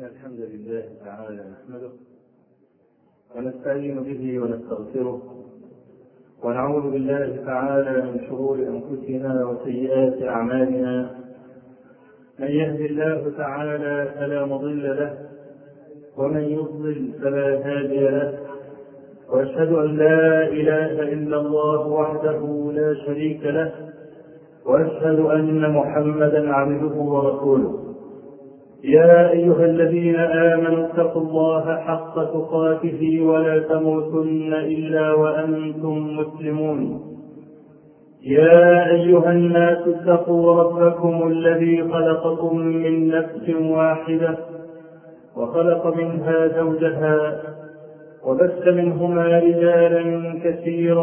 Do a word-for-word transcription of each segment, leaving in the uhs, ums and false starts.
إن الحمد لله تعالى نحمده ونستعين به ونستغفره ونعوذ بالله تعالى من شرور أنفسنا وسيئات أعمالنا. من يهد الله تعالى فلا مضل له ومن يضلل فلا هادي له، وأشهد أن لا إله إلا الله وحده لا شريك له، وأشهد أن محمدا عبده ورسوله. يا أيها الذين آمنوا اتقوا الله حق تقاته ولا تموتن إلا وأنتم مسلمون. يا أيها الناس اتقوا ربكم الذي خلقكم من نفس واحدة وخلق منها زوجها وبث منهما رجالا كثيرا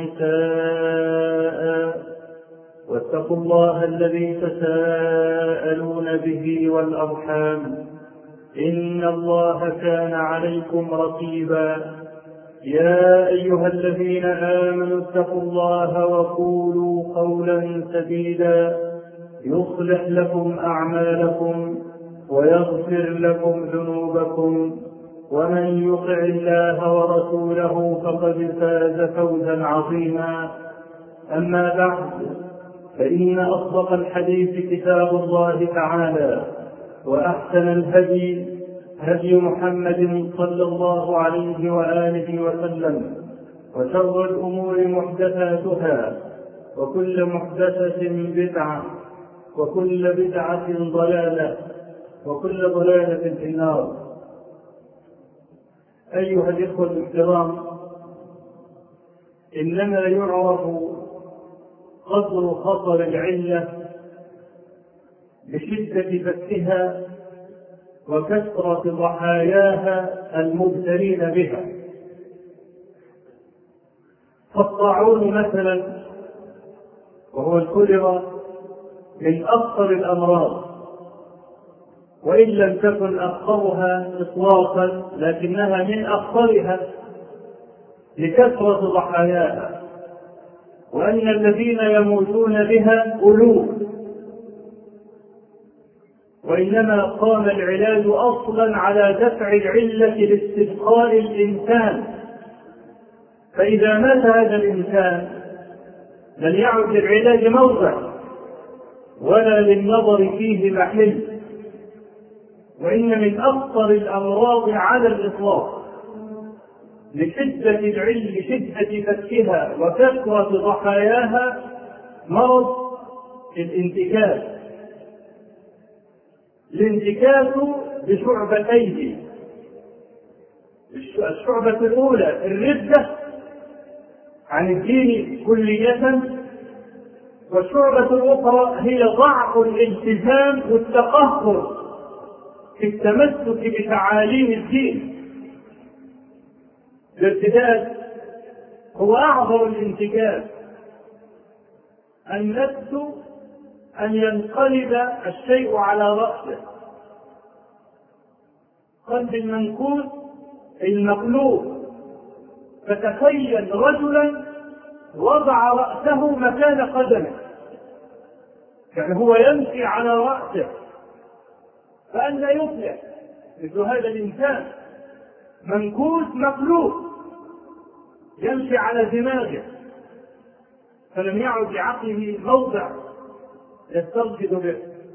ونساء، واتقوا الله الذي تساءلون به والأرحام إن الله كان عليكم رقيبا. يا أيها الذين آمنوا اتقوا الله وقولوا قولا سديدا يصلح لكم أعمالكم ويغفر لكم ذنوبكم، ومن يطع الله ورسوله فقد فاز فوزا عظيما. أما بعد، فإن أصدق الحديث كتاب الله تعالى، وأحسن الهدي هدي محمد صلى الله عليه وآله وسلم، وشر الأمور محدثاتها، وكل محدثة بدعة، وكل بدعة ضلالة، وكل ضلالة في النار. أيها الإخوة الكرام، إنما يعرف قدر خطر العلة بشدة فكها وكثرة ضحاياها المبتلين بها. فالطاعون مثلا، وهو الكوليرا، من أخطر الأمراض، وإن لم تكن أخطرها إطلاقا لكنها من أخطرها لكثرة ضحاياها، وأن الذين يموتون بها ألوف. وإنما قام العلاج أصلا على دفع العلة لاستبقاء الإنسان، فإذا مات هذا الإنسان لم يعد للعلاج موضع ولا للنظر فيه محل. وإن من أخطر الأمراض على الإطلاق لشدة العلة لشدة فكها وكثرة ضحاياها مرض الانتكاس. الانتكاس بشعبتين: الشعبة الأولى الردة عن الدين كلية، والشعبة الأخرى هي ضعف الالتزام والتقهقر في التمسك بتعاليم الدين. الارتداد هو أعظم الانتكاس، النفس أن ينقلب الشيء على رأسه. قلب المنكوس المقلوب. فتخيل رجلا وضع رأسه مكان قدمه، يعني هو يمشي على رأسه، فأن لا يفلح مثل هذا الإنسان منكوس مقلوب يمشي على دماغه، فلم يعد لعقله موضع يسترشد به.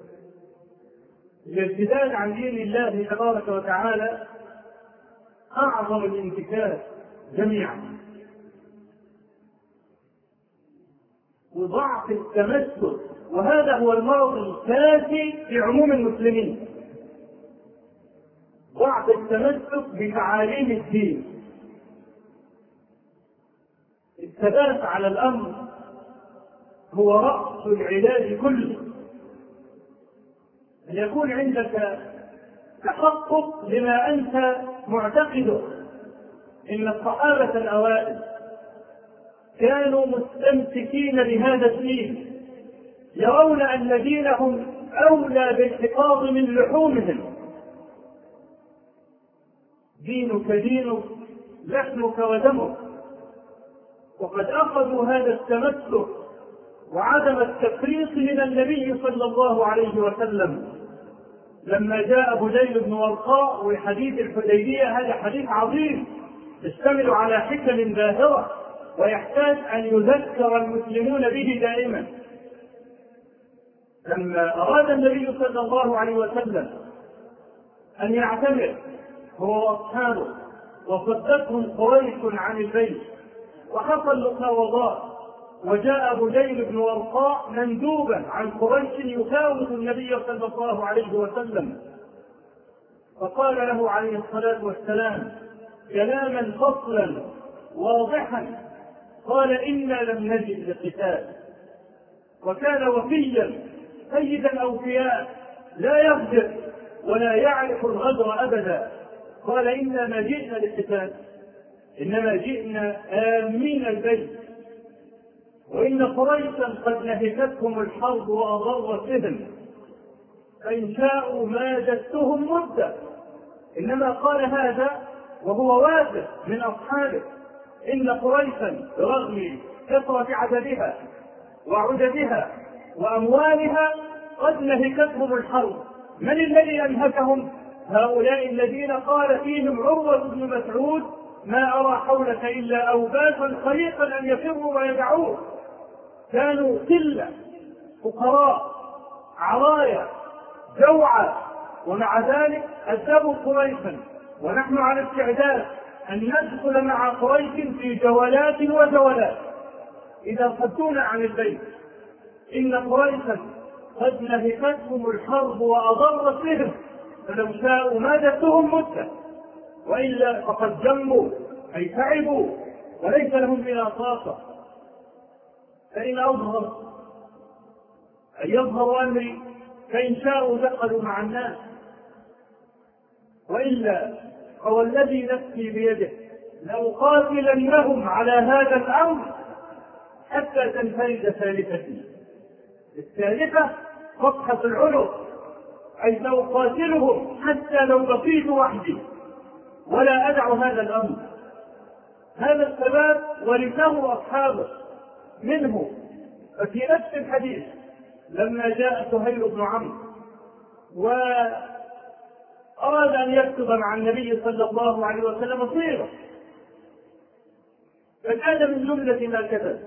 الارتداد عن دين الله تبارك وتعالى أعظم الانتكاس جميعا، وضعف التمسك، وهذا هو المرض الكافي في عموم المسلمين، ضعف التمسك بتعاليم الدين. الثبات على الأمر هو رأس العلاج كله. أن يكون عندك تحقق لما أنت معتقده. إن الصحابة الأوائل كانوا مستمسكين بهذا الدين، يرون أن دينهم أولى بالحفاظ من لحومهم. دينك دينك، لحمك ودمك. وقد أخذوا هذا التمسك وعدم التفريط من النبي صلى الله عليه وسلم، لما جاء بديل بن ورقاء وحديث الحديبية، هذا حديث عظيم يشتمل على حكم باهرة ويحتاج أن يذكر المسلمون به دائما. لما أراد النبي صلى الله عليه وسلم أن يعتمر هو وأصحابه وصدتهم قريش عن البيت وحصل مفاوضات، وجاء بديل بن ورقاء مندوبا عن قريش يفاوض النبي صلى الله عليه وسلم، فقال له عليه الصلاة والسلام كلاما فصلا واضحا، قال إنا لم نجد لقتال. وكان وفيا سيدا أوفياء لا يغدر ولا يعرف الغدر أبدا، قال إنا ما جئنا للقتال، إنما جئنا آمين البيت، وإن قريشا قد نهكتهم الحرب وأضرت بهم، فإن شاءوا مادتهم مدة. إنما قال هذا وهو واثق من أصحابه إن قريشا برغم كثرة عددها وعددها وأموالها قد نهكتهم الحرب. من الذي أنهكهم؟ هؤلاء الذين قال فيهم عروة بن مسعود ما أرى حولك إلا أوباشا خليقا أن يفروا ويدعوه. كانوا قلة فقراء عرايا جوعى، ومع ذلك أدبوا قريشا، ونحن على استعداد أن ندخل مع قريش في جولات وجولات إذا صدونا عن البيت. إن قريشا قد نهكتهم الحرب وأضرت بهم، فلو شاءوا مادتهم مدة، وإلا فقد جموا أي تعبوا وليس لهم بلا طاقة. فإن أظهر أن يظهر أمري فإن شاءوا دخلوا مع الناس، وإلا هو الذي نفسي بيده لأقاتلنهم على هذا الأمر حتى تنفرد ثالثتي. الثالثة فتحة العنق، أي سأقاتلهم حتى لو بقيت وحدي ولا أدع هذا الأمر. هذا الثبات ورثه أصحابه منه. ففي نفس الحديث لما جاء سهيل بن عمرو وأراد أن يكتب مع النبي صلى الله عليه وسلم صيغة، فكان من جملة ما كتب: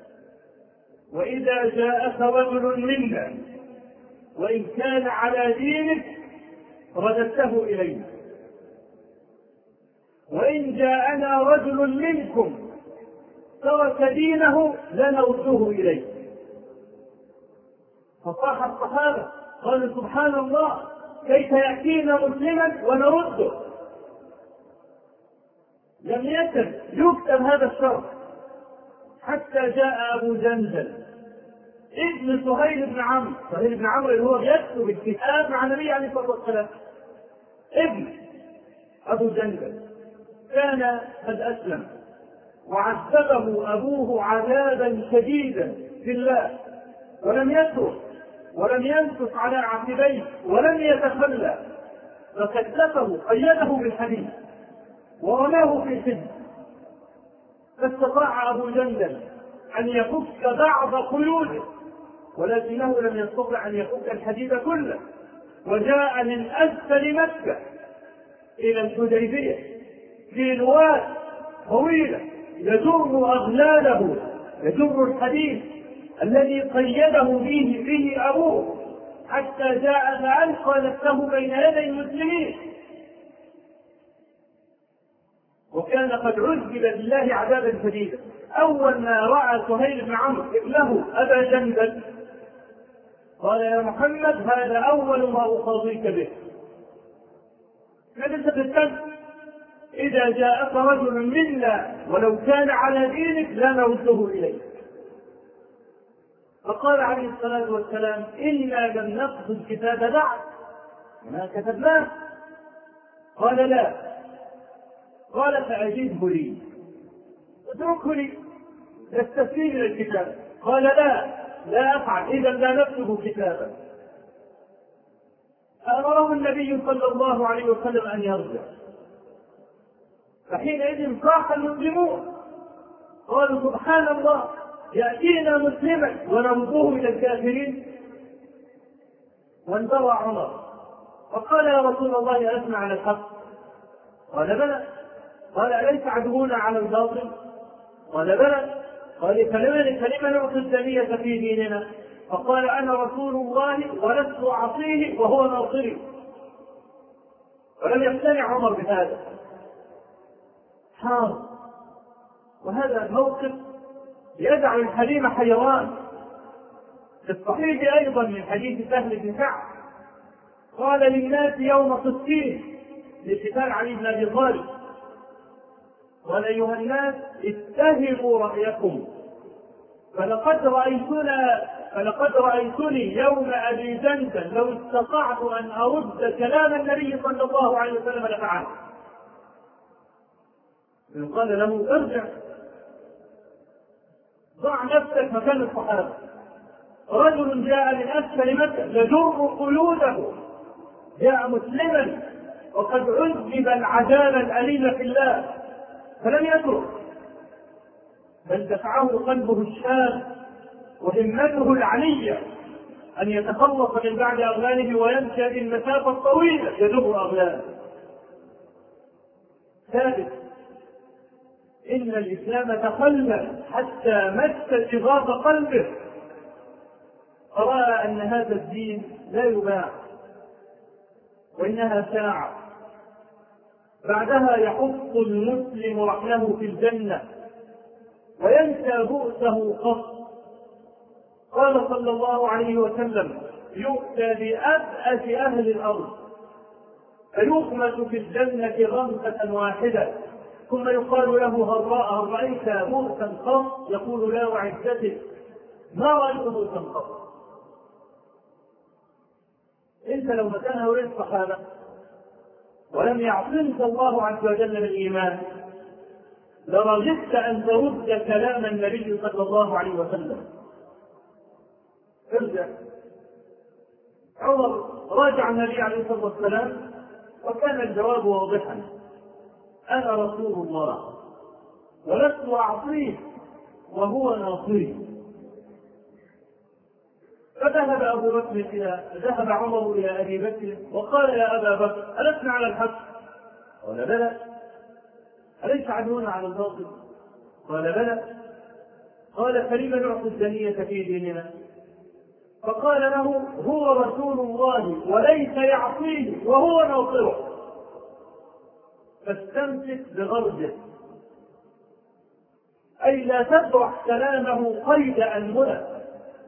وإذا جاءك رجل منا وإن كان على دينك رددته إلينا، وإن جاءنا رجل منكم ترك دينه لنرده إليه. فصاح الصحابة قالوا سبحان الله، كيف يأتينا مسلما ونرده؟ لم يكن يكتب هذا الشرط حتى جاء أبو جندل ابن سهيل بن عمرو. سهيل بن عمرو اللي هو يكتب الكتاب مع النبي عليه الصلاة والسلام، ابن أبو جندل كان قد أسلم، وعذبه أبوه عذابا شديدا في الله، ولم يترك ولم ينكس على عقبيه ولم يتخلى، فكلفه قيده بالحديد ورماه في السجن. فاستطاع أبو جندل أن يفك بعض قيوده، ولكنه لم يستطع أن يفك الحديد كله، وجاء من أسفل مكة إلى الحديبية في لواء طويلة يجر أغلاله، يجر الحديد الذي قيده به به أبوه، حتى جاء فألقى نفسه بين يدي المسلمين. وكان قد عذب بالله عذابا شديدا. أول ما رأى سهيل بن عمرو ابنه أبا جندل قال: يا محمد، هذا أول ما أقاضيك به. فليس بالكذب، إذا جاءك رجل منا ولو كان على دينك لا نرده إليه. فقال عليه الصلاة والسلام: إنا لم نقص الكتاب بعد، ما كتبناه. قال: لا. قال: فأجده لي، اتركه لي يستسلم إلى الكتاب. قال: لا لا أفعل، إذا لا نكتب كتابا. أمره النبي صلى الله عليه وسلم أن يرجع. فحينئذ صاح المسلمون قالوا: سبحان الله، يأتينا مسلما ونرده إلى الكافرين. وانبرى عمر فقال يا رسول الله ألسنا على الحق؟ قال بلى. قال أليس عدونا على الباطل؟ قال بلى. قال فلمن فلمن نعطي الدنية في ديننا؟ فقال أنا رسول الله ولست أعصيه وهو ناصري. ولم يقتنع عمر بهذا، حار. وهذا الموقف يجعل الحليم حيوان. في الصحيح أيضا من حديث سهل بن كعب قال للناس يوم صفين لقتال علي بن أبي طالب قال أيها الناس اتهموا رأيكم فلقد رأيتنا فلقد رأيتني يوم أبي جندل لو استطعت أن أرد كلام النبي صلى الله عليه وسلم لفعلت. قال له ارجع ضع نفسك مكان الصحابة. رجل جاء من أسفل مكة يجر قيوده، جاء مسلما وقد عذب العذاب الأليم في الله فلم يترك، بل دفعه قلبه الشاب وهمته العلية أن يتخلص من بعد أغلاله ويمشي بالمسافة الطويلة يجر أغلاله. ثالث، إن الإسلام تخلى حتى مس شغاف قلبه، فرأى أن هذا الدين لا يباع وإنها ساعة بعدها يحط المسلم رحله في الجنة وينسى بؤسه قط. قال صلى الله عليه وسلم يؤتى بأبأس أهل الأرض فيغمس في الجنة غمسة واحدة ثم يقال له هل رأيت بؤسا قط؟ يقول لا وعزتك ما رأيت بؤسا قط. انت لو مكان هؤلاء الصحابة ولم يعصمك الله عز وجل بالإيمان لرجدت أن ترد كلام النبي صلى الله عليه وسلم. ارجع. عمر راجع النبي عليه الصلاة والسلام وكان الجواب واضحا أنا رسول الله ولست أعصيه وهو ناصري. فذهب أبو بكر إلى ذهب عمر إلى أبي بكر وقال يا أبا بكر ألسنا على الحق؟ قال بلى. أليس عدونا على الباطل؟ قال بلى. قال فلم نعطي الدنية في ديننا؟ فقال له هو رسول الله وليس يعصيه وهو ناصره، فاستمسك بغرضه، أي لا تبرح كلامه قيد أنملة.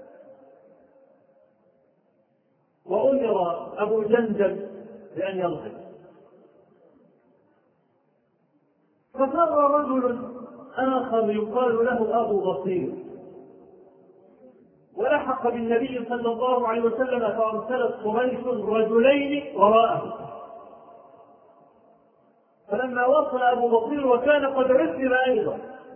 وأمر أبو جندل بأن يرجع. ففر رجل آخر يقال له أبو بصير ولحق بالنبي صلى الله عليه وسلم فأرسلت قريش رجلين وراءه. فلما وصل أبو بصير وكان قد عذب أيضا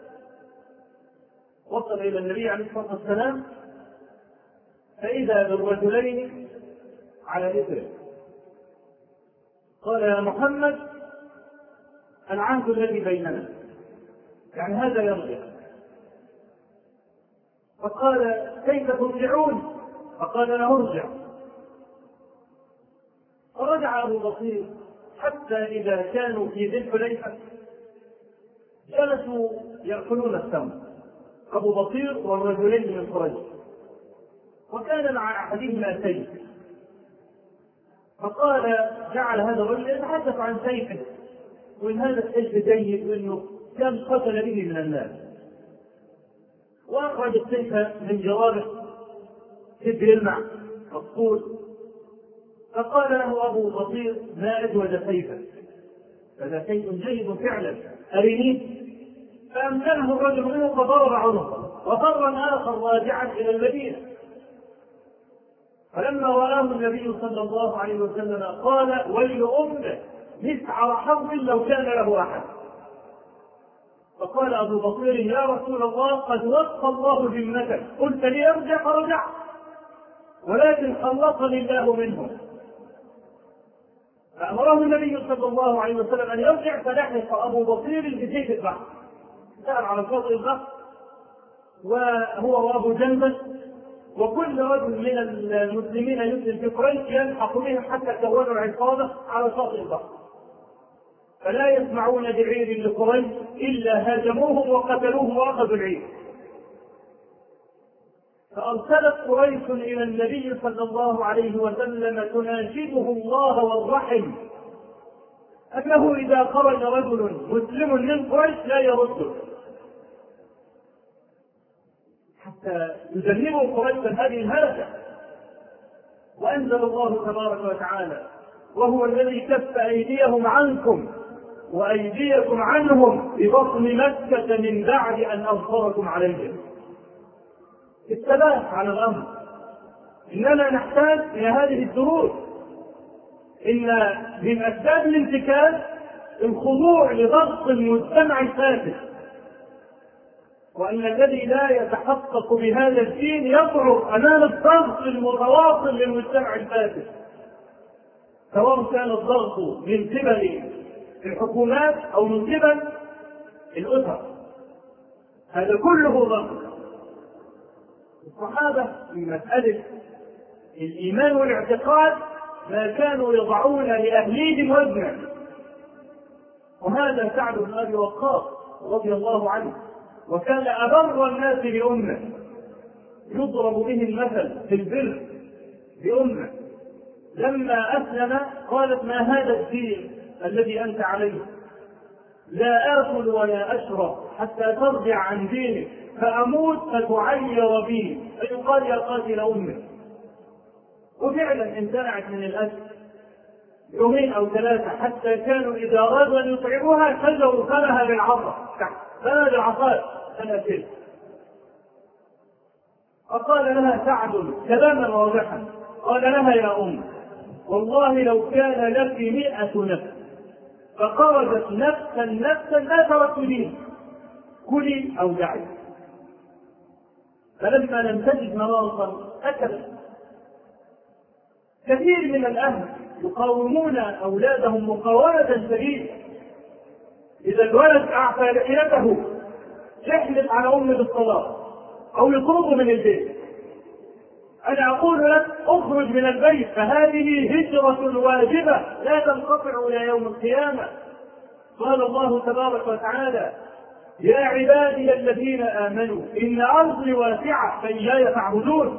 وصل إلى النبي عليه الصلاة والسلام فإذا بالرجلين على إثره. قال يا محمد العهد الذي بيننا، يعني هذا يرجع. فقال كيف ترجعون؟ فقال له ارجع. فرجع أبو بصير حتى إذا كانوا في ذي الحليفة جلسوا يأكلون التمر أبو بصير والرجلين من قريش، وكان مع أحدهما سيف. فقال جعل هذا الرجل يتحدث عن سيفه وإن هذا السيف جيد وإنه كان قتل به من الناس، وأخرج السيف من جواره كد يلمع الطول. فقال له أبو بصير ما أجود سيفك؟ هذا شيء جيد فعلا أرنيه. فأمكنه الرجل منه فضرب عنقه وفر آخر راجعا إلى المدينة. فلما رآه النبي صلى الله عليه وسلم قال ويل أمه مسعر حظ لو كان له أحد. فقال أبو بصير يا رسول الله قد وفق الله ذمتك، قلت لي ارجع فرجع ولكن خلصني الله منه. فأمره النبي صلى الله عليه وسلم أن يرجع فلحق أبو بصير بسيف البحر، سأل على شاطئ البحر وهو وأبو جندل وكل رجل من المسلمين يسلم في قريش يلحق بهم حتى كونوا العصابة على شاطئ البحر، فلا يسمعون بعير لقريش إلا هاجموهم وقتلوهم وأخذوا العير. فأرسلت قريش إلى النبي صلى الله عليه وسلم تناشده الله والرحم أنه إذا خرج رجل مسلم من قريش لا يرده، حتى يجنبوا قريشا هذه الهلكة. وأنزل الله تبارك وتعالى: وهو الذي كف أيديهم عنكم وأيديكم عنهم ببطن مكة من بعد أن أظفركم عليهم. الثبات على الأمر. إننا نحتاج إلى هذه الدروس. إن من أسباب الانتكاس الخضوع لضغط المجتمع الفاسد، وأن الذي لا يتحقق بهذا الدين يضعف أمام الضغط المتواصل للمجتمع الفاسد، سواء كان الضغط من قبل الحكومات أو من قبل الأسر. هذا كله ضغط. الصحابة في مسألة الإيمان والاعتقاد ما كانوا يضعون لأهليهم وزنا، وهذا سعد بن أبي وقاص رضي الله عنه، وكان أبر الناس بأمه، يضرب به المثل في البر بأمه. لما أسلم قالت: ما هذا الدين الذي أنت عليه؟ لا آكل ولا أشرب حتى ترجع عن دينك، فأموت فتعير بي، فيقال يا قاتل أمك. وفعلا امتنعت من الأكل يومين أو ثلاثة، حتى كانوا إذا أرادوا أن يطعموها فجروا فمها بالعصا، فما بالعصا فنأكل. فقال لها سعد كلاما واضحا، قال لها: يا أم، والله لو كان لك مئة نفس فخرجت نفسا نفسا لا تركت دين، كلي أو دعي. فلما لم تجد مناصا أكلت. كثير من الأهل يقاومون أولادهم مقاومة شديدة. إذا الولد أعفى لحيته يحلف على أمه بالصلاة أو يطرده من البيت. أنا أقول لك: اخرج من البيت، فهذه هجرة واجبة لا تنقطع إلى يوم القيامة. قال الله تبارك وتعالى: يا عبادي الذين آمنوا إن أرضي واسعة فإياي فاعبدون.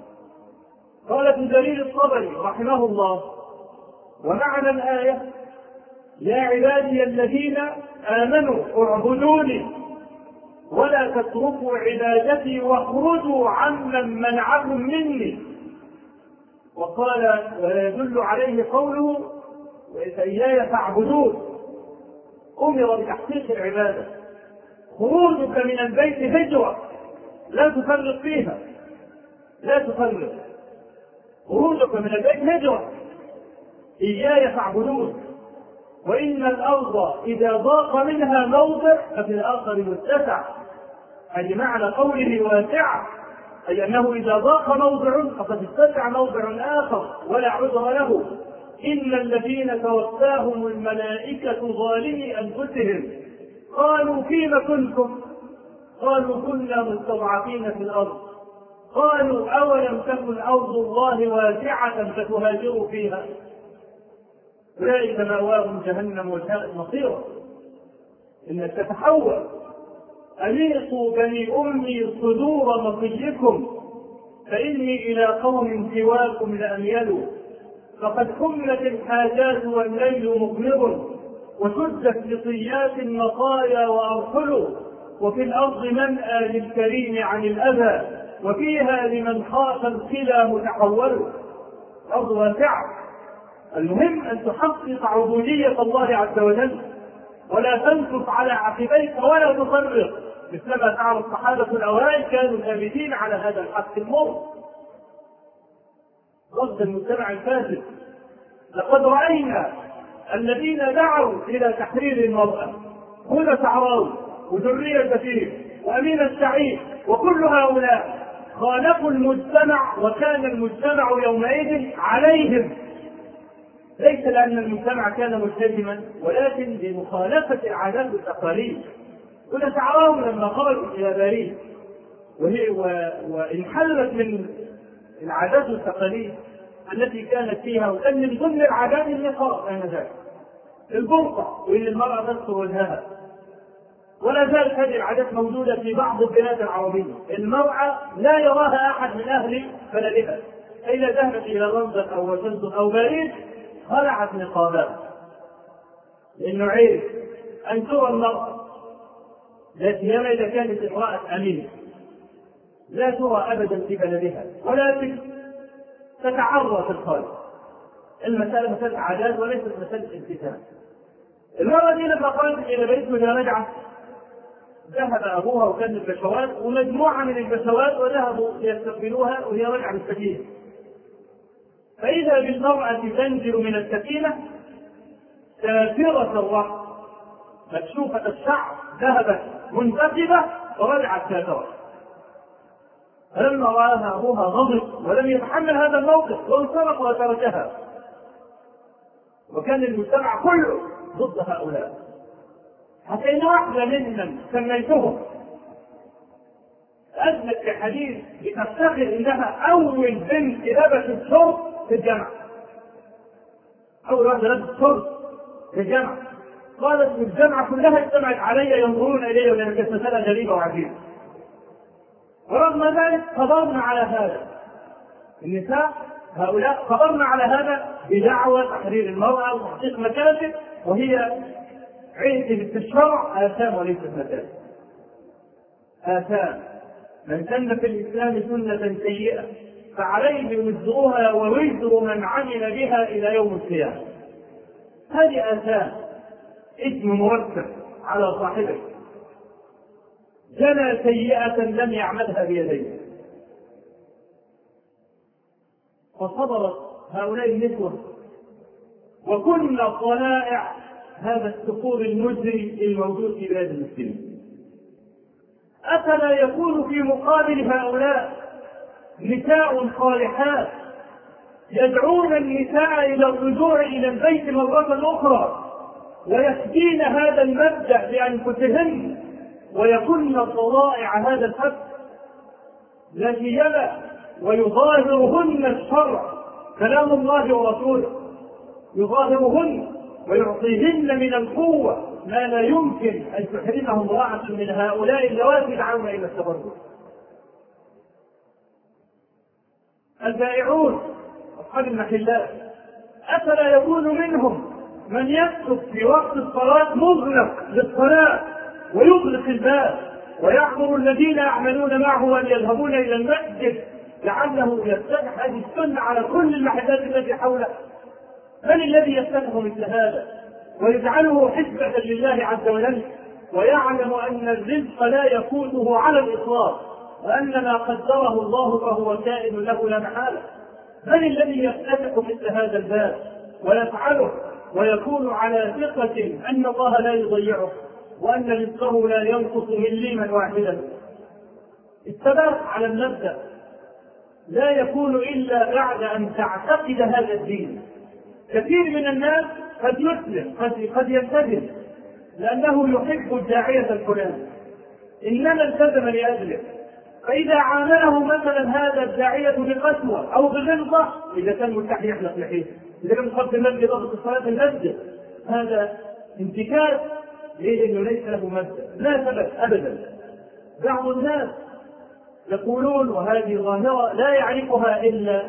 قال ابن جرير الطبري رحمه الله: ومعنى الآية: يا عبادي الذين آمنوا اعبدوني ولا تتركوا عبادتي واخرجوا عمن منعكم مني. وقال: ويدل عليه قوله: وإياي فاعبدون. أمر بتحقيق العبادة. خروجك من البيت هجرة لا تفرق فيها، لا تفرق. خروجك من البيت هجرة. إياي فاعبدون. وإن الأرض إذا ضاق منها موضع ففي الآخر متسع، أي معنى قوله واسعة، أي أنه إذا ضاق موضع فقد اتسع موضع آخر ولا عذر له. إن الذين توفاهم الملائكة ظالمي أنفسهم قالوا: فيم كنتم؟ قالوا: كنا مستضعفين في الأرض. قالوا: أولم تكن أرض الله واسعة فتهاجروا فيها؟ أولئك مأواهم جهنم وساءت مصيرا. إنك تتحول. أليقوا بني أمي صدور مطيكم فإني إلى قوم سواكم لأميل. فقد حملت الحاجات والليل مغمض وسدت لطيات المطايا وأرحل. وفي الأرض منأى للكريم عن الأذى وفيها لمن خاف الخلا متحول. الأرض واسعة. المهم أن تحقق عبودية الله عز وجل ولا تنكف على عقبيك ولا تفرق، مثلما فعل الصحابة الأوائل كانوا ثابتين على هذا الحق المر. ضد المجتمع الفاسد. لقد رأينا الذين دعوا إلى تحرير المرأة، هدى شعراوي وذرية كثير وأمين السعيد وكل هؤلاء خالفوا المجتمع، وكان المجتمع يومئذ عليهم، ليس لأن المجتمع كان ملتزما ولكن بمخالفة العادات والتقاليد. هدى شعراوي لما خرجت إلى باريس وهي وانحلت من العادات والتقاليد التي كانت فيها، وكان من ضمن العادات النقاب آنذاك البرقع، وإن المرأة تستر وجهها. ولا زالت هذه العادات موجودة في بعض البلاد العربية. المرأة لا يراها أحد من أهل بلدها، إذا ذهبت إلى لندن أو واشنطن أو باريس خلعت نقابها، لأنه عيب أن ترى المرأة، لا سيما إذا كانت امرأة أمينة، لا ترى أبدا في بلدها، ولكن تتعرى في الخارج. المسألة مسألة عادات وليست مسألة التزام. المرأة دي لما خرجت إلى بيت وهي راجعة، ذهب أبوها وكان البشوات ومجموعة من البشوات وذهبوا يستقبلوها وهي راجعة بالسكينة، فإذا بالمرأة تنزل من السكينة سافرة الرأس مكشوفة الشعر، ذهبت منتقبة ورجعت سافرة. فلما رآها أبوها غضب ولم يتحمل هذا الموقف وانصرف وتركها، وكان المجتمع كله ضد هؤلاء، حتى إن واحدة ممن سميتهم أثبت في حديث بتفتخر إنها أول بنت لبست شرط في الجامعة، أول واحدة لبست شرط في الجامعة، قالت الجامعة كلها اجتمعت علي ينظرون إلي ولأن كانت مسألة غريبة وعجيبة. ورغم ذلك صبرنا على هذا، النساء هؤلاء صبرنا على هذا بدعوى تحرير المرأة وتحقيق مكاسب، وهي عهد في الشرع آثام وليست مكاسب. آثام من سن في الإسلام سنة سيئة فعليه وزرها ووزر من عمل بها إلى يوم القيامة. هذه آثام، اسم مرتب على صاحبه، جنى سيئة لم يعملها بيديه. فصبرت هؤلاء النسوة وكنا طلائع هذا السقوط المزري الموجود في بلاد المسلمين. أفلا يكون في مقابل هؤلاء نساء صالحات يدعون النساء إلى الرجوع إلى البيت مرة أخرى ويفدين هذا المبدأ بأنفسهن ويكن طلائع هذا الحق، لا سيما ويظاهرهن الشرع كلام الله ورسوله، يظاهرهن ويعطيهن من القوة ما لا يمكن أن تحرمه امرأة من هؤلاء اللواتي يدعون إلى التبرج. البائعون أصحاب المحلات أفلا يكون منهم من يكتب في وقت الصلاة مغلق للصلاة ويغلق الباب ويحضر الذين يعملون معه أن يذهبون إلى المسجد لعله يفتح هذه السنة على كل المحلات التي حوله؟ من الذي يفتح مثل هذا ويجعله حسبة لله عز وجل ويعلم أن الرزق لا يفوته على الإطلاق وأن ما قدره الله فهو كائن له لا محالة؟ من الذي يفتح مثل هذا الباب ويفعله ويكون على ثقة أن الله لا يضيعه وأن رزقه لا ينقص مليما واحدا؟ الثبات على المبدأ لا يكون إلا بعد أن تعتقد هذا الدين. كثير من الناس قد يسلم قد, قد يلتزم لأنه يحب الداعية الفلاني، إنما التزم لأجله، فإذا عامله مثلا هذا الداعية بقسوة أو بغلظة، إذا كان مستحي يحلق لحيته، إذا كان مقدم المسجد ضبط الصلاة في المسجد، هذا انتكاس لأنه ليس له مبدأ لا ثبت أبدا. بعض الناس يقولون وهذه ظاهرة لا يعرفها إلا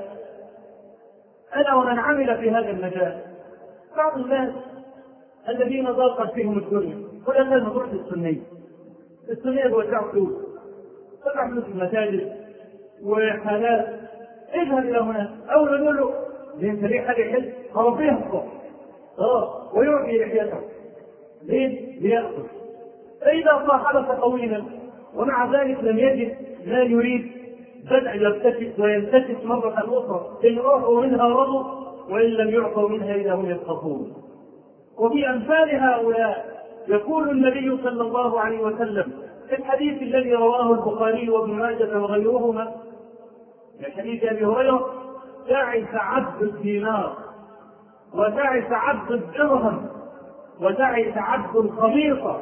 أنا ومن عمل في هذا المجال، بعض الناس الذين ضاقت فيهم الدنيا ولا كان مطرح السنية السنية بوزعوا فلوس طبعا فلوس المساجد وحالات، اذهب إلى هنا أو نقول له لأن ليه حاجة حلو خرطيها الصف خلاص ويعطي لحياته ليه ليأخذ، فإذا صاحبك طويلا ومع ذلك لم يجد لا يريد بدأ يلتفت ويلتفت مرة أخرى إن أعطوا منها رضوا وإن لم يعطوا منها إذا هم يسقطون. وفي أمثال هؤلاء يقول النبي صلى الله عليه وسلم في الحديث الذي رواه البخاري وابن ماجه وغيرهما من حديث أبي هريرة: تعس عبد الدينار وتعس عبد الدرهم وتعس عبد الخميصة،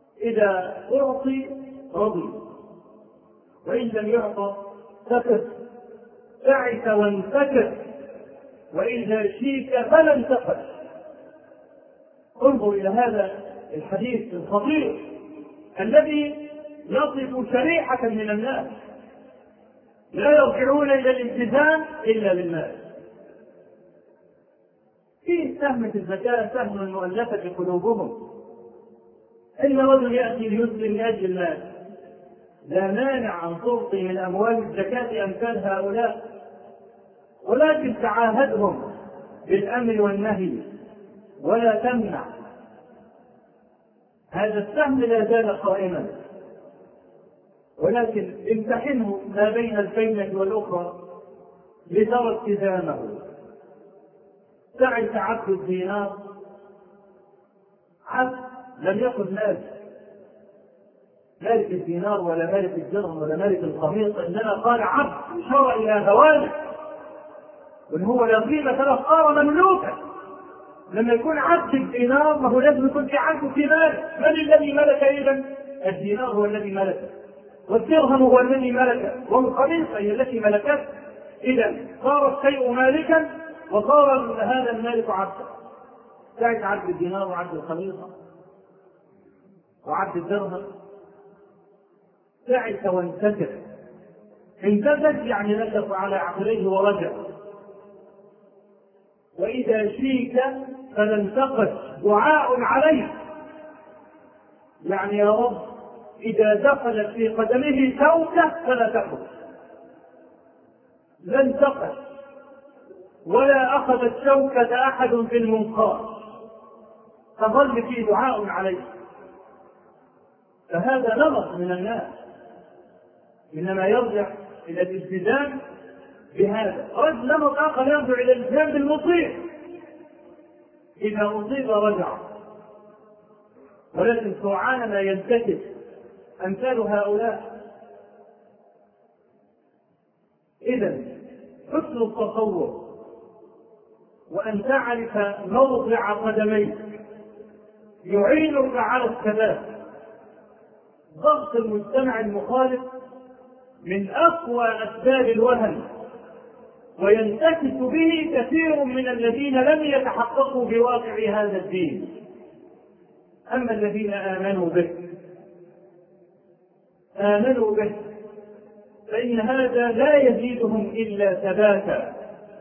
إذا أعطي رضي وإن لم يعطى سكت تعس وانتكس، وإذا شيك فلا انتقل. انظر إلى هذا الحديث الخطير الذي يصف شريحة من الناس لا يرجعون إلى الالتزام إلا للمال. في سهمة الزكاة سهم المؤلفة قلوبهم، إن رجل يأتي ليسلم لأجل المال لا مانع عن تعطي من أموال الزكاة أمثال هؤلاء، ولكن تعاهدهم بالأمر والنهي ولا تمنع. هذا السهم لا زال قائما، ولكن امتحنه ما بين الفينة والأخرى لترى التزامه. تعس عبد الدينار، عبد لم يكن مالك مالك الدينار ولا مالك الدرهم ولا مالك القميص، إنما قال عبد إشارة إلى هوانه، وإن هو لا قيمة له صار مملوكا. لما يكون عبد الدينار ما هو لازم يكون في عبد في مال. من الذي ملك إذن؟ الدينار هو الذي ملكه، والدرهم هو الذي ملكه، والقميص هي التي ملكته. إذا صار الشيء مالكا وصار هذا المالك عبدا. تعس عبد الدينار وعبد القميصة وعبد الدرهم. تعس وانتكس، انتكس يعني نكف على عقليه ورجع. وإذا شيك فلا انتقش، دعاء عليه، يعني يا رب إذا دخلت في قدمه شوكة فلا تأخذ، لا انتقش ولا أخذت شوكة أحد في المنقار، فظل فيه دعاء عليه. فهذا نمط من الناس، إنما يرجع إلى الالتزام بهذا. رجل نمط آخر يرجع إلى الالتزام بالمصيب، إذا أصيب رجع، ولكن سرعان ما ينتكس أمثال هؤلاء. إذن حسن التصور وأن تعرف موضع قدميك يعينك على الثبات. ضغط المجتمع المخالف من أقوى أسباب الوهن، وينتكس به كثير من الذين لم يتحققوا بواقع هذا الدين. أما الذين آمنوا به آمنوا به فإن هذا لا يزيدهم إلا ثباتا،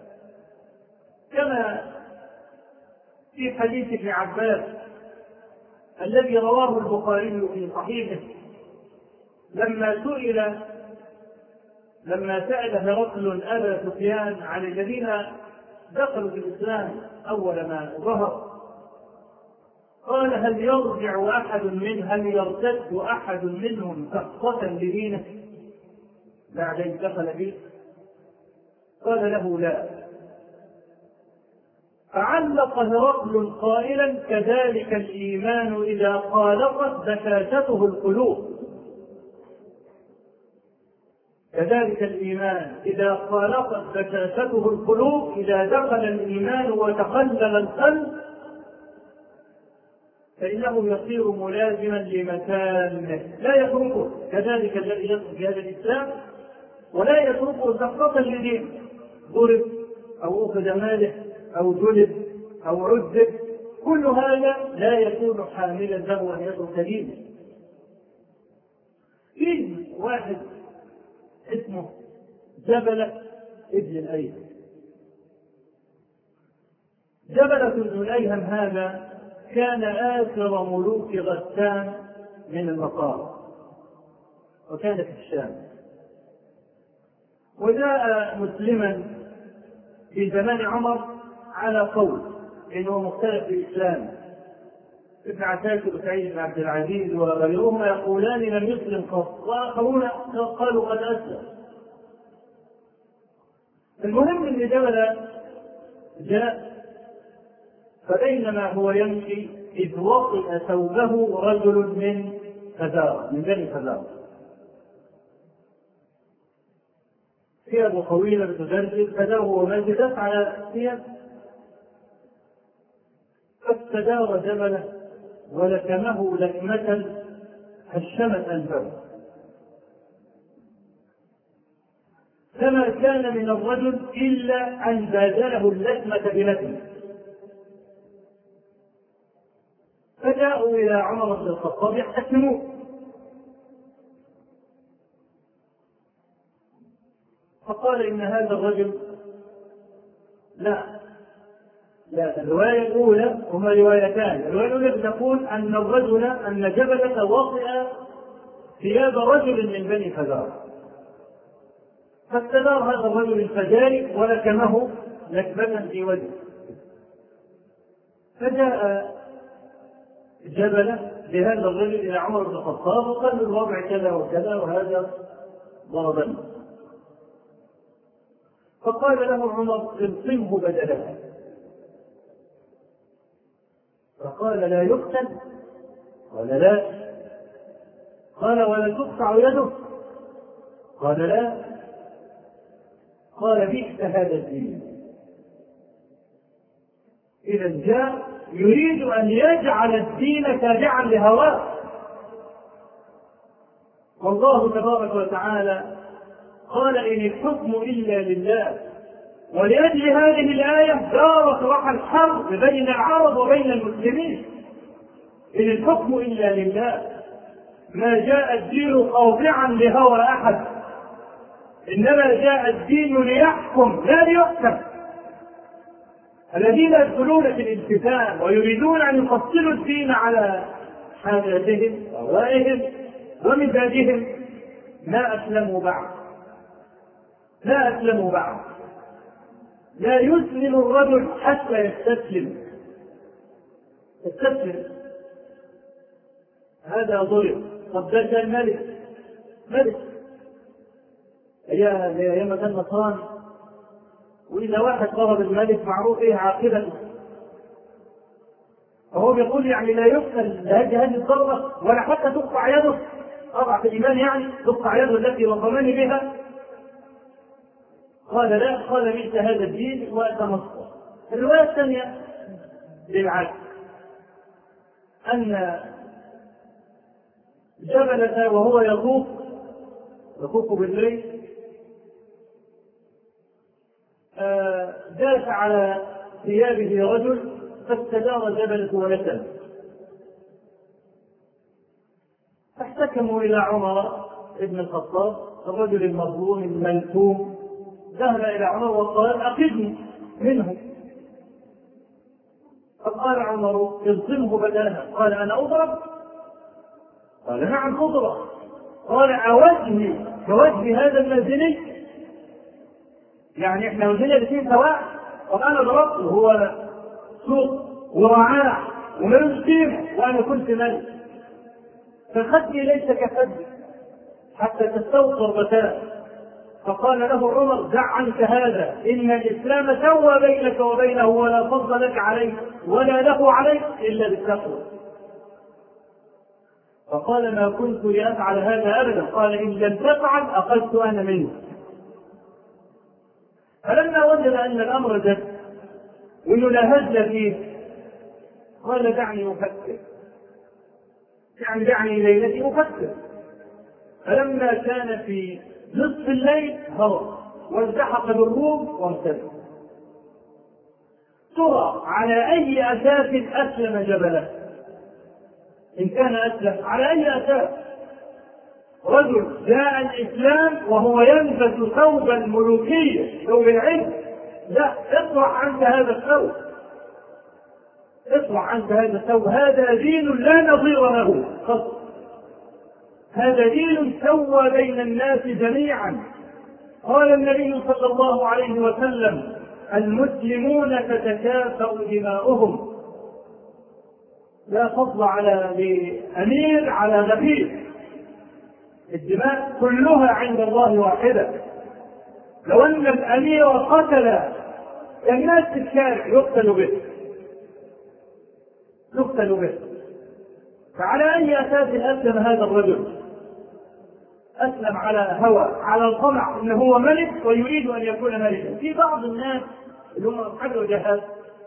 كما في حديث ابن عباس الذي رواه البخاري في صحيحه، لما سئل لما سأل هرقل أبا سفيان عن الذين دخلوا في الإسلام أول ما ظهر، قال هل يرجع أحد من هل يرتد أحد منهم سقطة لدينه بعد أن دخل فيه؟ قال له لا. فعلق هرقل قائلا كذلك الإيمان إذا خالطت بشاشته القلوب. كذلك الإيمان إذا خالطت بشاشته القلوب، إذا دخل الإيمان وتخلل القلب فإنه يصير ملازما لمكانه لا يتركه، كذلك الذي يدخل في هذا الإسلام ولا يتركه سقطة لدينه، ضرب أو أخذ ماله أو جلد أو عذب، كل هذا لا يكون حاملا له أن يترك دينه. في واحد اسمه جبلة ابن الأيهم. جبلة ابن الأيهم هذا كان آخر ملوك غسان من النصارى، وكان في الشام، وجاء مسلما في زمان عمر على قول انه مختلف في الاسلام. ابن عساكر وسعيد بن عبد العزيز وغيرهما يقولان لم يسلم قط، واخرون قالوا قد اسلم. المهم ان جبل جاء، فبينما هو يمشي اذ وطئ ثوبه رجل من فزارة من بني فزارة، ثيابه طويلة بتدرج، فداه ومجدت على ثياب، فاستدار جبله ولكمه لكمة هشمت أنفه. فما كان من الرجل إلا أن بادله اللثمة بلثمة. فجاءوا إلى عمر بن الخطاب يحتكموه، فقال إن هذا الرجل لا لا الرواية الأولى هما روايتان. الرواية الأولى تقول أن الرجل أن جبلة وطئ ثياب رجل من بني فزارة، فاستدار هذا الرجل الفجار ولكمه لكمة في وجهه. فجاء جبلة بهذا الرجل إلى عمر بن الخطاب وقال له الوضع كذا وكذا وهذا ضربني. فقال له عمر انصمه بدلها. فقال لا يقتل؟ قال لا. قال ولا تقطع يده؟ قال لا. قال بئس هذا الدين. إذا جاء يريد أن يجعل الدين تابعا لهواه، والله تبارك وتعالى قال إن الحكم إلا لله. ولأجل هذه الآية دارت روح الحرب بين العرب وبين المسلمين. إن الحكم إلا لله، ما جاء الدين خاضعا لهوى أحد، إنما جاء الدين ليحكم لا ليحكم. الذين يدخلون في الالتزام ويريدون أن يفصلوا الدين على حاجاتهم وأهوائهم ومزاجهم ما أسلموا بعد، لا أسلموا بعد. لا يسلم الرجل حتى يستسلم. يستسلم هذا ضرب. طب ده كان ملك ملك أيام كان نصران، وإذا واحد ضرب الملك معروف إيه عاقبته. فهو بيقول يعني لا يقتل لهذه هذه الضربة ولا حتى تقطع يده، أضعف الإيمان يعني تقطع يده التي رضمني بها. قال لا. قال بئس هذا الدين وتنصر. الرواية الثانية بالعكس، أن جبلة وهو يطوف يطوف بالليل داس على ثيابه رجل فاستدار جبلة ونسل. فاحتكموا إلى عمر بن الخطاب الرجل المظلوم الملتوم، ذهب إلى عمر وقال أخذني منه. فقال عمر اضربه بدلها. قال أنا أضرب؟ قال نعم أضرب. قال أوجهي كوجه هذا المنزلي؟ يعني احنا وزننا الاثنين سواء. طب أنا ضربته هو سوق ورعاع وملوش قيمة وأنا كنت ملك، فخدي ليس كخدي حتى تستوي ضربتان. فقال له عمر دع عنك هذا، إن الإسلام سوى بينك وبينه ولا فضل لك عليه ولا له عليك إلا بالتقوى. فقال ما كنت لأفعل هذا أبدا. قال إن لم تفعل أخذت أنا منه. فلما وجد أن الأمر جد وإنه لا هزل فيه قال دعني أفكر، يعني دعني ليلتي أفكر. فلما كان في نصف الليل هرب والتحق بالروم وامتد. ترى على أي أساس أسلم جبله؟ إن كان أسلم على أي أساس؟ رجل جاء الإسلام وهو يلبس ثوب الملوكية، ثوب العلم. لا، اطلع عنك هذا الثوب، اطلع عنك هذا الثوب. هذا دين لا نظير له خط. هذا دين سوى بين الناس جميعا. قال النبي صلى الله عليه وسلم المسلمون تتكافأ دماؤهم، لا فضل على لأمير على غفير. الدماء كلها عند الله واحدة. لو أن الأمير قتل الناس في الشارع يقتل به يقتل به. فعلى أي أساس أسلم هذا الرجل؟ أسلم على هوى، على الطمع أنه هو ملك ويريد أن يكون ملكا. في بعض الناس اللي هم أصحاب الوجهات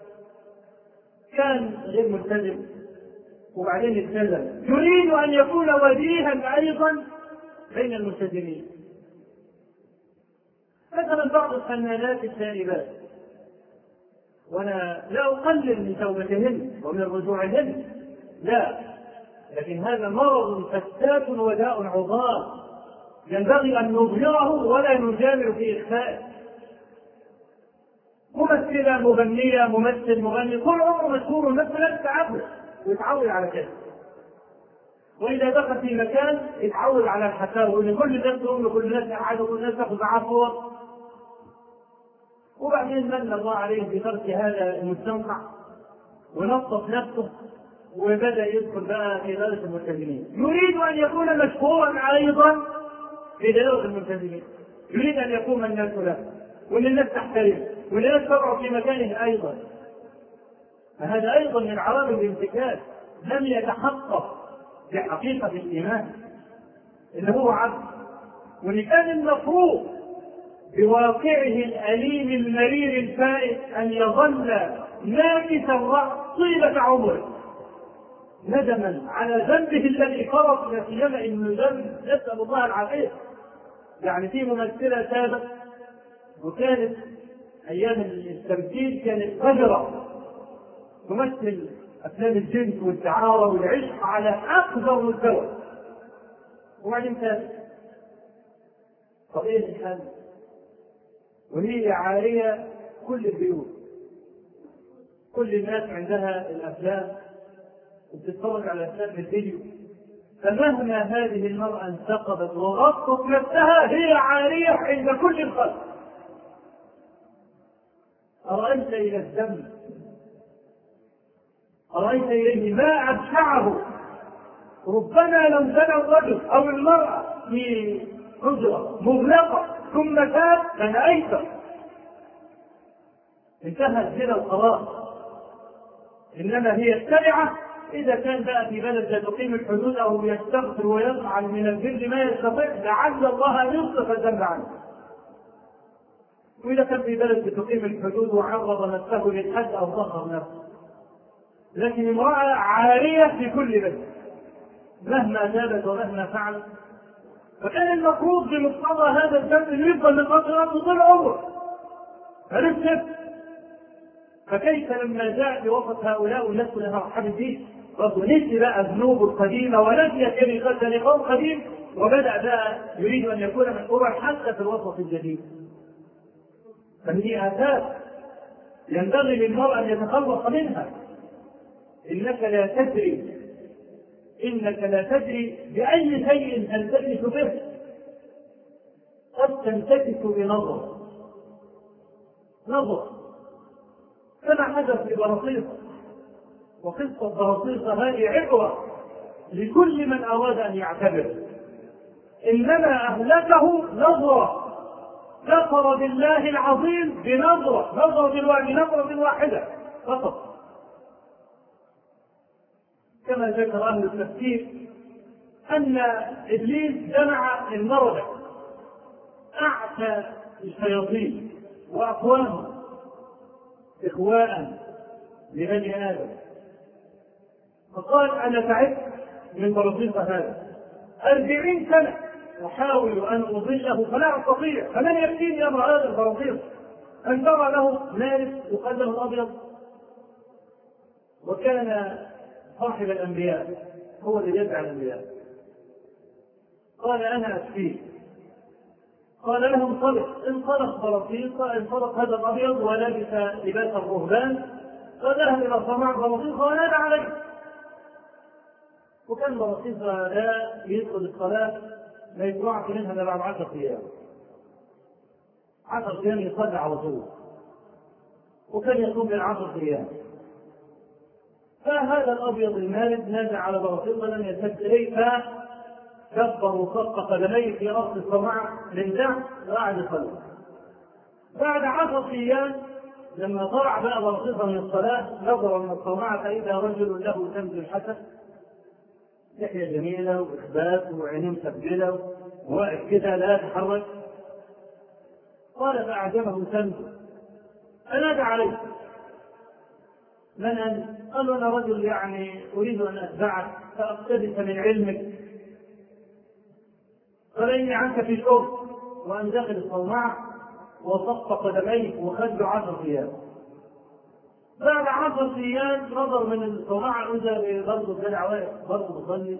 كان غير ملتزم وبعدين يتكلم يريد أن يكون وجيها أيضا بين الملتزمين. مثلا بعض الفنانات الشائبات، وانا لا اقلل من توبتهن ومن رجوعهن، لا، لكن هذا مرض فتات وداء عظام ينبغي ان نظهره ولا نجامل في اخفائه. ممثله مغنيه ممثل مغني طول عمره مشهور مثلا تعبه ويتعود على كده، واذا دخل في مكان يتعود على الحكاوي وان كل الناس تقول له كل الناس قاعده وكل الناس تاخذ معاه صور، وبعدين من الله عليه بترك هذا المستنقع ونظف نفسه وبدا يدخل بقى في دائره الملتزمين، يريد ان يكون مشهورا ايضا في دائره الملتزمين، يريد ان يقوم الناس له وان الناس تحترمه وان الناس تقع في مكانه ايضا. فهذا ايضا من عوامل الانتكاس، لم يتحقق بحقيقه الايمان ان هو عبد، وان كان المفروض بواقعه الاليم المرير الفائت ان يظل ناكس الراس طيله عمره ندما على ذنبه الذي فرط، لا سيما انه ذنب نسال الله العافيه. يعني في ممثله سابق وكانت ايام التمثيل كانت قدره تمثل افلام الجنس والدعاره والعشق على اقدر مستوى، وبعدين كانت طب ايه الحل؟ وهي عاريه كل البيوت، كل الناس عندها الافلام وبتتفرج على افلام الفيديو، فمهما هذه المراه انتقبت وغطت نفسها هي عاريه عند كل الخلق. أرأيت إلى الدم، أرأيت إليه ما أبشعه. ربما لو زنى الرجل أو المرأة في حجرة مغلقة ثم تاب كان أيسر، انتهى الزنا القرار. إنما هي التبعة إذا كان بقى في بلد لا تقيم الحدود أو يستغفر ويفعل من البر ما يستطيع لعل الله أن يصرف الذنب عنه، وإذا كان في بلد بتقيم الحدود وعرض نفسه للحد أو ضخم نفسه. لكن امرأة عارية في كل بلد مهما تابت ومهما فعلت، فكان المفروض بمقتضى هذا الذنب أن يفضل من قدر طول عمره. عرفت؟ فكيف لما جاء بوسط هؤلاء الناس لها مرحبا به برضه نسي بقى ذنوبه القديمة ونسي كلمة لقوم قديم، وبدأ بقى يريد أن يكون مشهورا حتى في الوسط الجديد. فهذه آثار ينبغي للمرء أن يتخلص منها. إنك لا تدري إنك لا تدري بأي شيء تنتكس به، قد تنتكس بنظر نظر كما حدث في برصيص. وقصة برصيص هذه عبرة لكل من أراد أن يعتبر، إنما أهلكه نظرة كفر بالله العظيم بنظرة نظرة بنظرة واحدة فقط. كما ذكر أهل التفسير أن إبليس جمع المردة أعتى الشياطين وأقوامهم إخواء لبني آدم، فقال أنا تعبت من برصيص هذا أربعين سنة أحاول أن أضله فلا أستطيع، فمن يكفيني أمر هذا البراطيل؟ أن ترى له مارس يقال له الأبيض، وكان صاحب الأنبياء هو اللي يدعى الأنبياء. قال أنا أكفيه، قال له انطلق، انطلق براطيل، انطلق هذا الأبيض ولبس لباس الرهبان فذهب إلى صنع براطيل ونادى عليه. وكان براطيل لا يدخل الصلاة لا يطلعش منها الا بعد عشر ايام. عشر ايام يصلي على طول، وكان يصوم بالعشر ايام. فهذا الابيض المارد نادى على برصيل ولم يلتفت اليه، فكبر وصق قدميه في راس الصماع للدعم وقعد يصلي. بعد عشر ايام لما طلع بقى برصيصا من الصلاه نظر من الصماع فاذا رجل له تمز حسن، لحية جميلة وإخبات وعينيه مسبلة وواقف كده لا يتحرك. قال فأعجبه سمته فنادى عليه من أنت؟ قال أنا رجل يعني أريد أن أتبعك فأقتبس من علمك، قال إني عنك في الأرض وأن داخل الصومعة وصف قدميه وخد له عشر ايام. بعد عشر ايام نظر من الصراع اذا برضه جدع واقف برضه بيصلي.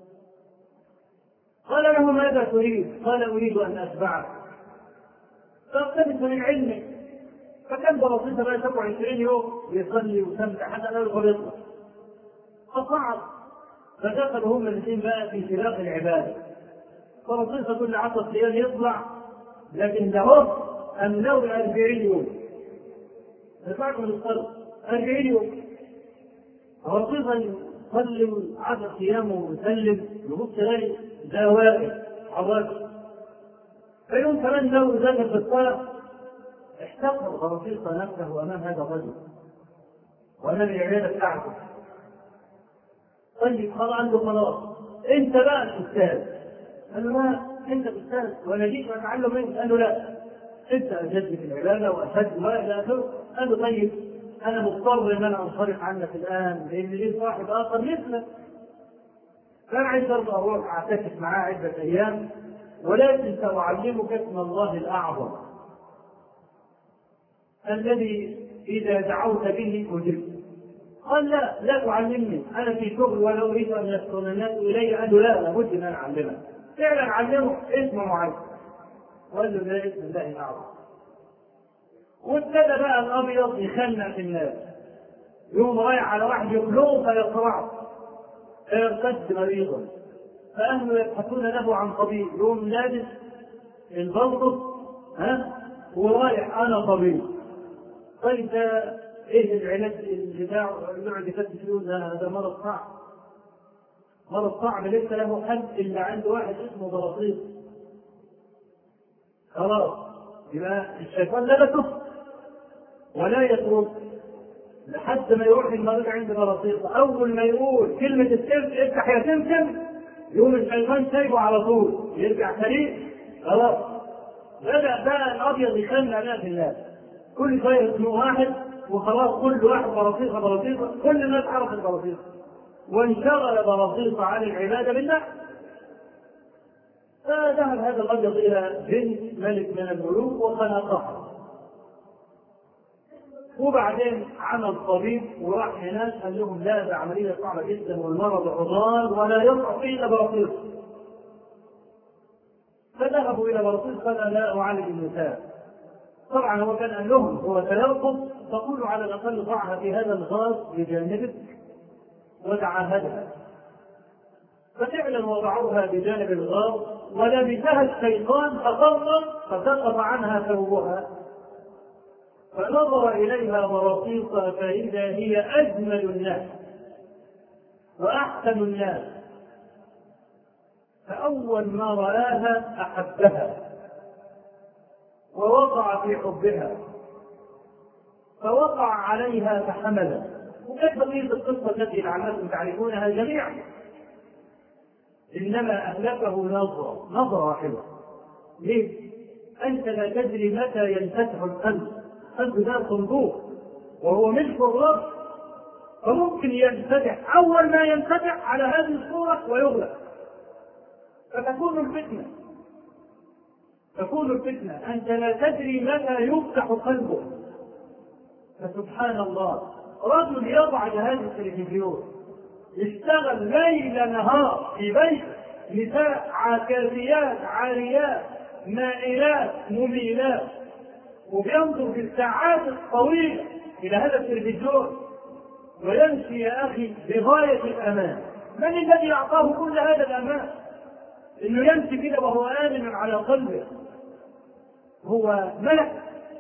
قال له ماذا تريد؟ قال اريد ان اتبعك. فاقتبس من علمه، فكان بسيطه بقى سبعة وعشرين يوم يصلي وسمع حتى لا يغلطنا. فصعد فدخلوا هم الاثنين بقى في سباق العباده. فرصيصه كل عشر ايام يطلع، لكن ده هو النوم أربعين يوم. يطلع من الصلاه أربعين يوم. فرصيصه يصلي عشر ايام ويسلم يبص يلاقي ده واقف عواقب. فيوم كمان لو ذاكر في الصلاه احتقر غرفيصه نفسه امام هذا الرجل وامام العباده بتاعته. طيب خلاص عنده خلاص انت بقى الاستاذ. قال له لا انت الاستاذ وانا جيت اتعلم منك. قال له لا انت اشد في العباده واشد والى اخره. قال له طيب انا مضطر ان انا انصرف عنك الان لان لي صاحب اخر مثلك. فانا عايز اروح اعتكف معاه عده ايام ولكن ساعلمك اسم الله الاعظم الذي اذا دعوت به اجبت. قال لا لا تعلمني انا في شغل ولا اريد ان يدخل الناس الي. قال له لا لابد ان انا اعلمك. فعلا علمه اسم معين وقال له ده اسم الله الاعظم. وابتدى بقى الابيض يخنق في الناس، يوم رايح على واحد يخلوه فيقرعه فيرتد مريضا، فاهله يبحثون له عن طبيب، يوم لابس البلطو ها ورايح انا طبيب. طيب ده ايه العلاج بتاعه؟ يقعد يفتش يقول ده ده مرض صعب، مرض صعب ليس له حل الا عند واحد اسمه براطيس. خلاص يبقى الشيطان لا يترك ولا يترك لحد ما يروح المريض عند براطيس. اول ما يقول كلمه السم افتح يا سمسم يقوم الشيطان سايبه على طول يرجع سليم. خلاص بدا بقى الابيض يخلى ناس الناس كل شويه اسمه واحد وخلاص كل واحد براطيس براطيس كل الناس عرفت براطيس وانشغل براطيس عن العباده بالله. فذهب هذا الابيض الى بنت ملك من الملوك وخنقها. وبعدين عمل طبيب وراح هناك قال لهم لا ده عمليه صعبه جدا والمرض عضال ولا يصح فيه الا براطيس. فذهبوا الى براطيس قال لا اعالج النساء. طبعا هو كان قال لهم هو تيقظ تقول على الاقل ضعها في هذا الغاز بجانبك وتعاهدها. ففعلا وضعوها بجانب الغاز ولبسها الشيطان فقرر فسقط عنها ثوبها. فنظر اليها براطيس فاذا هي اجمل الناس واحسن الناس. فاول ما راها احبها ووقع في حبها فوقع عليها فحملها. وكيف بقيه القصه التي لعلكم تعرفونها جميعا. انما اهلكه نظره نظره واحده. ليه؟ انت لا تدري متى ينفتح القلب. القلب ده صندوق وهو ملك الرب فممكن ينفتح اول ما ينفتح على هذه الصوره ويغلق. فتكون الفتنه تكون الفتنه انت لا تدري متى يفتح قلبه. فسبحان الله رجل يضع جهاز التلفزيون يشتغل ليل نهار في بيت نساء عكازيات عاريات مائلات مميلات وبينظر في الساعات الطويله الى هذا التلفزيون ويمشي يا اخي بغايه الامان. من الذي اعطاه كل هذا الامان انه يمشي كده وهو امن على قلبه؟ هو ملك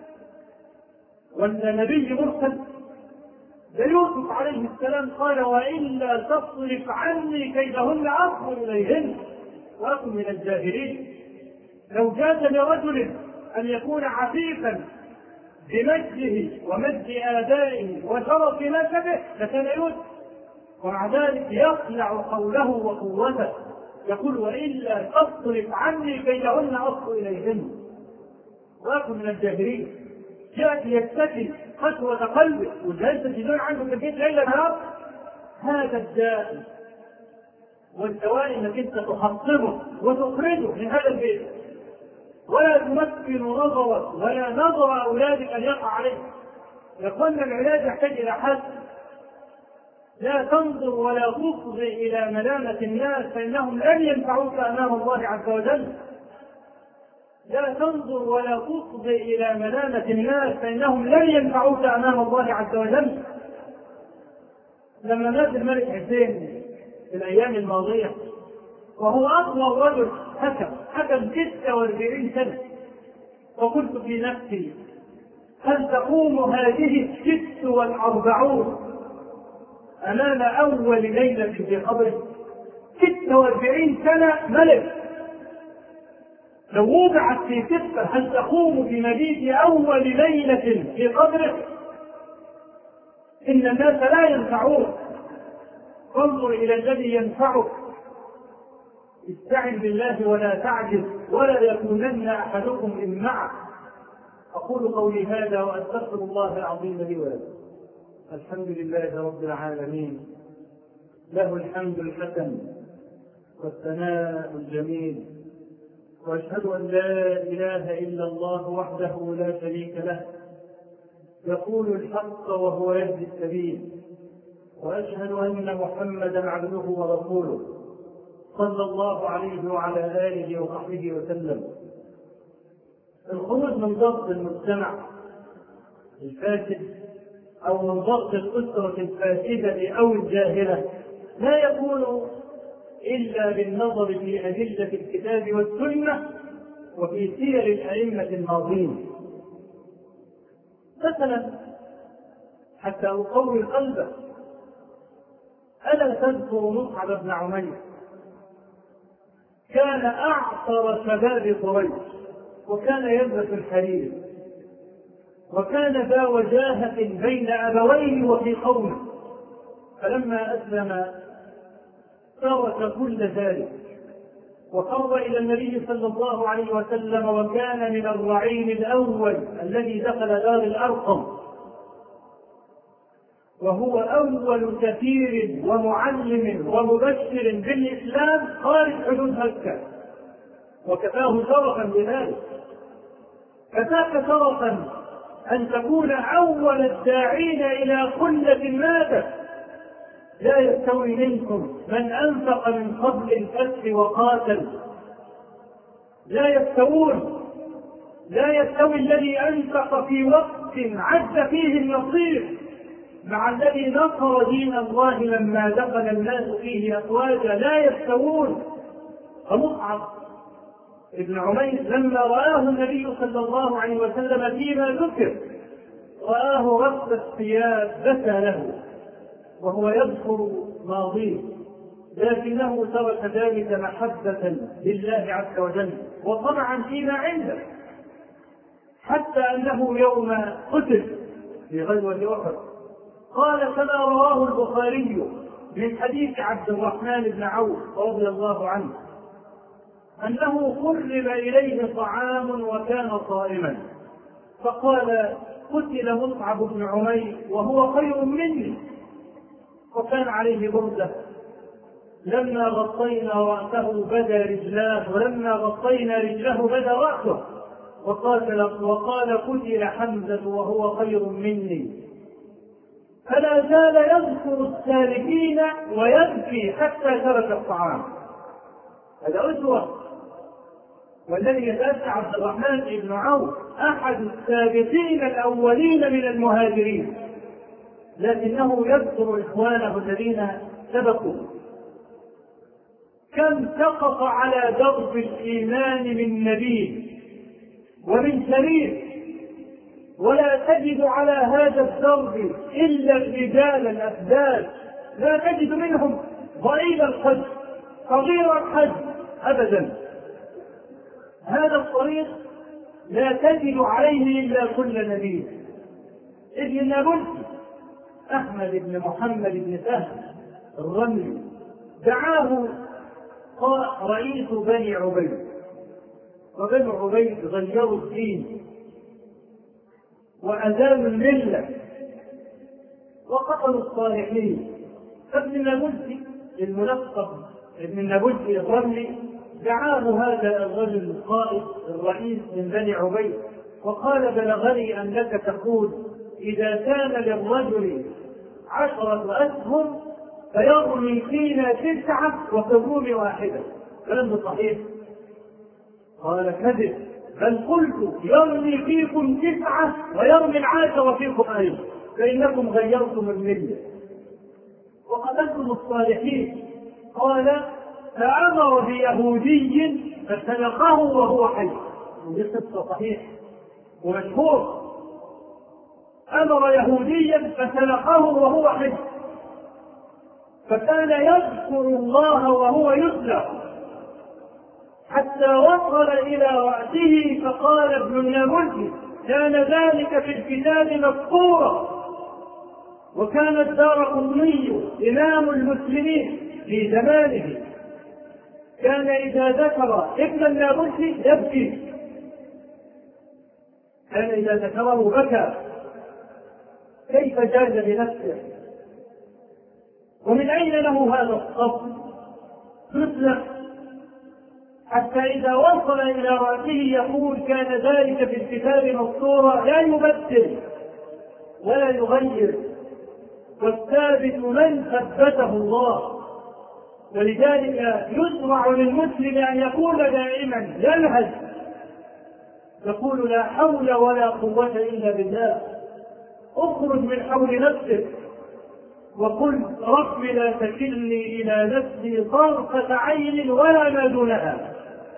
ولا نبي مرسل؟ ده يوسف عليه السلام قال والا تصرف عني كيدهن اصبر اليهن واكن من الجاهلين. لو جاز لرجل ان يكون عفيفا بمجده ومجد ابائه وشرف نسبه لكان يوسف، ومع ذلك يخلع قوله وقوته يقول والا تصرف عني كيدهن اصبر اليهن واكن من الجاهلين. جاءت يتكي قسوة قلبه وجهاز تجدون عنه في البيت ليلا نهار. هذا الداء والدواء انك انت تحطمه وتخرجه من هذا البيت. ولا تمكن نظرك ولا نظر أولادك أن يقع عليك. يقول العلاج يحتاج إلى حل. لا تنظر ولا تفضي إلى ملامة الناس فإنهم لن ينفعوك أمام الله عز وجل. لا تنظر ولا تفضي إلى ملامة الناس فإنهم لن ينفعوك أمام الله عز وجل. لما مات الملك حسين في الأيام الماضية وهو أطول رجل حكم حكم ستة وأربعين سنة، فقلت في نفسي هل تقوم هذه الست والأربعون أمام أول ليلة في قبره؟ ستة وأربعين سنة ملك، لو وضعت في ستة هل تقوم بمجيء أول ليلة في قبره؟ إن الناس لا ينفعون، فانظر إلى الذي ينفعك. استعن بالله ولا تعجز ولا يكونن أحدكم إن معه. أقول قولي هذا وأستغفر الله العظيم لي ولكم. الحمد لله رب العالمين، له الحمد الحسن والثناء الجميل، وأشهد أن لا إله إلا الله وحده لا شريك له، يقول الحق وهو يهدي السبيل، وأشهد أن محمدا عبده ورسوله صلى الله عليه وعلى آله وصحبه وسلم. الخروج من ضغط المجتمع الفاسد أو من ضغط الأسرة الفاسدة أو الجاهلة لا يكون إلا بالنظر في أدلة الكتاب والسنة وفي سير الأئمة الماضين. مثلا حتى أقوي قلبه، ألا تذكر مصعب بن عمير؟ كان أعصر شباب قريش وكان يلبس الحرير وكان ذا وجاهة بين أبويه وفي قومه، فلما أسلم ترك كل ذلك وقرب إلى النبي صلى الله عليه وسلم، وكان من الرعيل الأول الذي دخل دار الأرقم، وهو أول كثير ومعلم ومبشر بالإسلام خارج حدود مكة، وكفاه شرفا بذلك. كفاك شرفا أن تكون أول الداعين إلى قلة ماتت. لا يستوي منكم من أنفق من قبل الفتح وقاتل، لا يستوون. لا يستوي الذي أنفق في وقت عز فيه النصير مع الذي نصر دين الله لما دخل الناس فيه أفواجا، لا يستوون. فمصعب ابن عمير لما رآه النبي صلى الله عليه وسلم فيما ذكر رآه رفض الثياب بكى له وهو يذكر ماضيه، لكنه ترك ذلك محبة لله عز وجل وطمعا فيما عنده، حتى أنه يوم قتل في غزوة أحد قال كما رواه البخاري من حديث عبد الرحمن بن عوف رضي الله عنه أنه قرب إليه طعام وكان صائما، فقال قتل مصعب بن عمير وهو خير مني، وكان عليه بردة، لما غطينا رأسه بدا رجلاه ولما غطينا رجله بدا رأسه، وقال, وقال قتل حمزة وهو خير مني. فلا زال يذكر السالكين ويبكي حتى ترك الطعام. هذا أسوة. والذي يتأتى عبد الرحمن بن عوف أحد السابقين الأولين من المهاجرين، لكنه يذكر إخوانه الذين سبقوا. كم سقط على درب الإيمان من نبي ومن شريف، ولا تجد على هذا الدرب إلا الرجال الأفداد، لا تجد منهم ضئيل الحج صغير الحج أبدا. هذا الطريق لا تجد عليه إلا كل نبي. ابن النابلسي أحمد بن محمد بن سهل الرملي دعاه رئيس بني عبيد، وبني عبيد غيروا الدين وأزالوا الملة وقتلوا الصالحين. فابن النابلسي الملقب ابن النابلسي الرملي دعاه هذا الرجل القائد الرئيس من بني عبيد وقال: بلغني أنك تقول إذا كان للرجل عشرة أسهم فيرمي فينا تسعة وفي الروم واحدة، كلام صحيح؟ قال: كذب، بل قلت يرمي فيكم تسعة ويرمي العاشر فيكم أيضا، فإنكم غيرتم الملة وقتلتم الصالحين. قال: فأمر بيهودي فسلقه وهو حي. ودي قصة صحيح ومشهور. أمر يهوديا فسلقه وهو حي، فكان يذكر الله وهو يسلق حتى وصل إلى رأسه فقال ابن النابلسي: كان ذلك في الكتاب مسطورا. وكان الدارقطني إمام المسلمين في زمانه كان إذا ذكر ابن النابلسي يبكي، كان إذا ذكره بكى. كيف جاز بنفسه؟ ومن أين له هذا الصبر؟ يسلم حتى إذا وصل إلى رأسه يقول: كان ذلك في الكتاب مسطورا، لا يبدل ولا يغير، والثابت من ثبته الله. ولذلك يشرع للمسلم أن يقول دائما ينهج، يقول: لا حول ولا قوة إلا بالله. اخرج من حول نفسك وقل: رب لا تكلني إلى نفسي طرفة عين ولا ما دونها.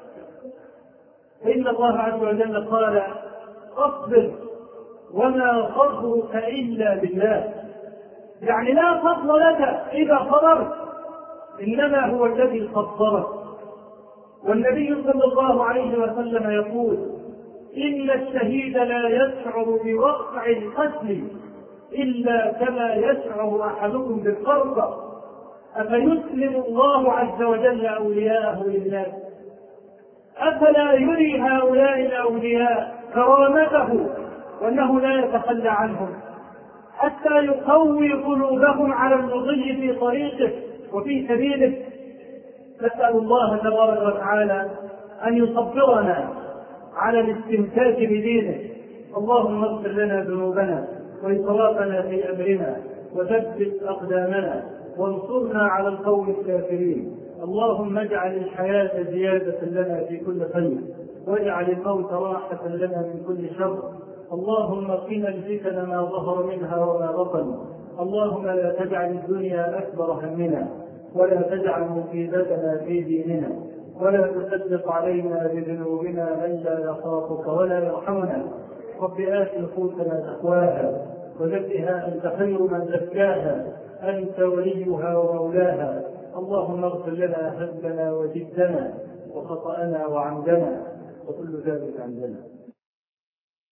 فإن الله عز وجل قال: اصبر وما صبرك إلا بالله. يعني لا فضل لك إذا صبرت، إنما هو الذي صبرك. والنبي صلى الله عليه وسلم يقول: إن الشهيد لا يشعر بوقع القتل إلا كما يشعر أحدكم بالقرصة. أفيسلم الله عز وجل أولياءه للناس؟ أفلا يري هؤلاء الأولياء كرامته وأنه لا يتخلى عنهم حتى يقوي قلوبهم على المضي في طريقه وفي سبيله؟ نسأل الله تبارك وتعالى أن يصبرنا على الاستمساك بدينه. اللهم اغفر لنا ذنوبنا وإسرافنا في أمرنا وثبت أقدامنا وانصرنا على القوم الكافرين. اللهم اجعل الحياة زيادة لنا في كل خير واجعل الموت راحة لنا من كل شر. اللهم قنا الفتن ما ظهر منها وما بطن. اللهم لا تجعل الدنيا أكبر همنا ولا تجعل مصيبتنا في ديننا ولا تسلط علينا بذنوبنا من لا يخافك ولا يرحمنا. رب آت نفوسنا تقواها وزكها أنت خير من زكاها، أنت وليها ومولاها. اللهم اغفر لنا هزنا وجدنا وخطأنا وعمدنا وكل ذلك عندنا.